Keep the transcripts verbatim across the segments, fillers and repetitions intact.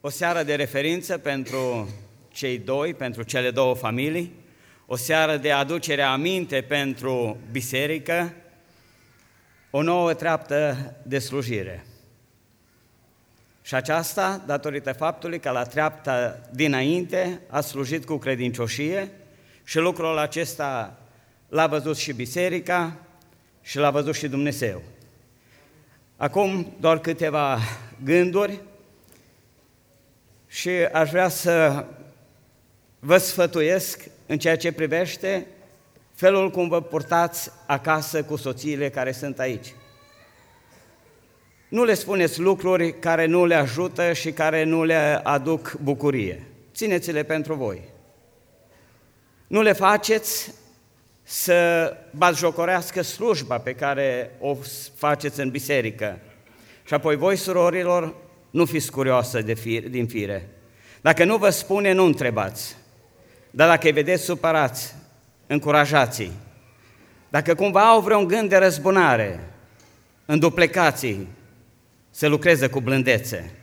o seară de referință pentru cei doi, pentru cele două familii, o seară de aducere aminte pentru biserică, o nouă treaptă de slujire. Și aceasta datorită faptului că la treapta dinainte a slujit cu credincioșie și lucrul acesta l-a văzut și biserica și l-a văzut și Dumnezeu. Acum doar câteva gânduri și aș vrea să vă sfătuiesc în ceea ce privește felul cum vă purtați acasă cu soțiile care sunt aici. Nu le spuneți lucruri care nu le ajută și care nu le aduc bucurie. Țineți-le pentru voi. Nu le faceți să batjocorească slujba pe care o faceți în biserică. Și apoi voi, surorilor, nu fiți curioasă de fire, din fire. Dacă nu vă spune, nu întrebați. Dar dacă îi vedeți supărați, încurajați-i. Dacă cumva au vreun gând de răzbunare, înduplecați-i, să lucreze cu blândețe.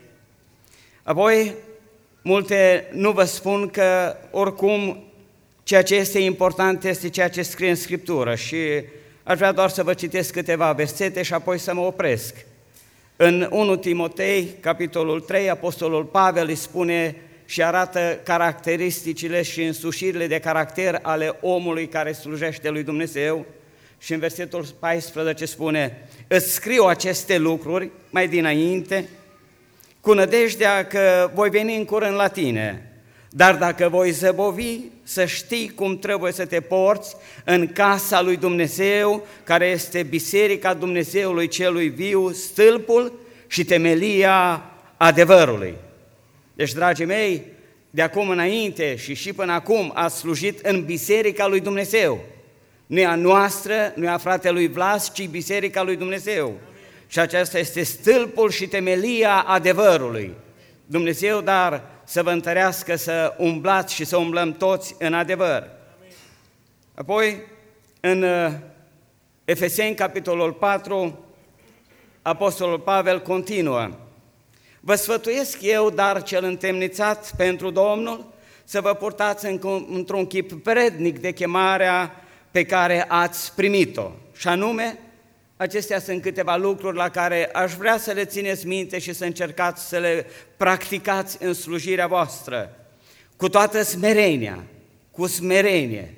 Apoi, multe nu vă spun că oricum ceea ce este important este ceea ce scrie în Scriptură și aș vrea doar să vă citesc câteva versete și apoi să mă opresc. În întâi Timotei, capitolul trei, Apostolul Pavel îi spune și arată caracteristicile și însușirile de caracter ale omului care slujește lui Dumnezeu și în versetul paisprezece spune: îți scriu aceste lucruri mai dinainte cu nădejdea că voi veni în curând la tine, dar dacă voi zăbovi, să știi cum trebuie să te porți în casa lui Dumnezeu, care este biserica Dumnezeului celui viu, stâlpul și temelia adevărului. Deci, dragii mei, de acum înainte și și până acum ați slujit în biserica lui Dumnezeu. Nu e a noastră, nu e a fratelui Vlas, ci biserica lui Dumnezeu. Amin. Și aceasta este stâlpul și temelia adevărului. Dumnezeu, dar să vă întărească să umblați și să umblăm toți în adevăr. Amin. Apoi, în Efeseni, capitolul patru, Apostolul Pavel continuă: vă sfătuiesc eu, dar cel întemnițat pentru Domnul, să vă purtați într-un chip vrednic de chemarea pe care ați primit-o. Și anume, acestea sunt câteva lucruri la care aș vrea să le țineți minte și să încercați să le practicați în slujirea voastră, cu toată smerenia, cu smerenie,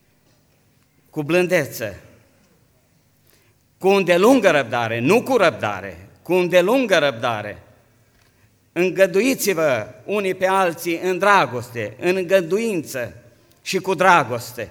cu blândețe, cu îndelungă răbdare, nu cu răbdare, cu îndelungă răbdare. Îngăduiți-vă unii pe alții în dragoste, în îngăduință și cu dragoste.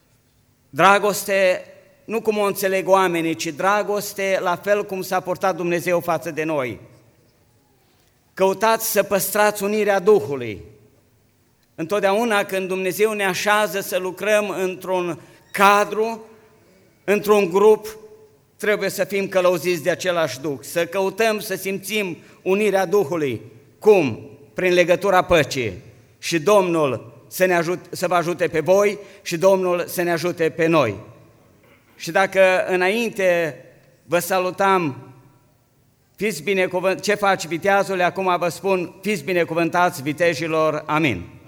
Dragoste nu cum o înțeleg oamenii, ci dragoste la fel cum s-a purtat Dumnezeu față de noi. Căutați să păstrați unirea Duhului. Întotdeauna când Dumnezeu ne așează să lucrăm într-un cadru, într-un grup, trebuie să fim călăuziți de același Duh, să căutăm să simțim unirea Duhului. Cum? Prin legătura păcii. Și Domnul să, ne ajute, să vă ajute pe voi și Domnul să ne ajute pe noi. Și dacă înainte vă salutam, fiți binecuvântați, ce faci viteazule, acum vă spun, fiți binecuvântați vitejilor, amin.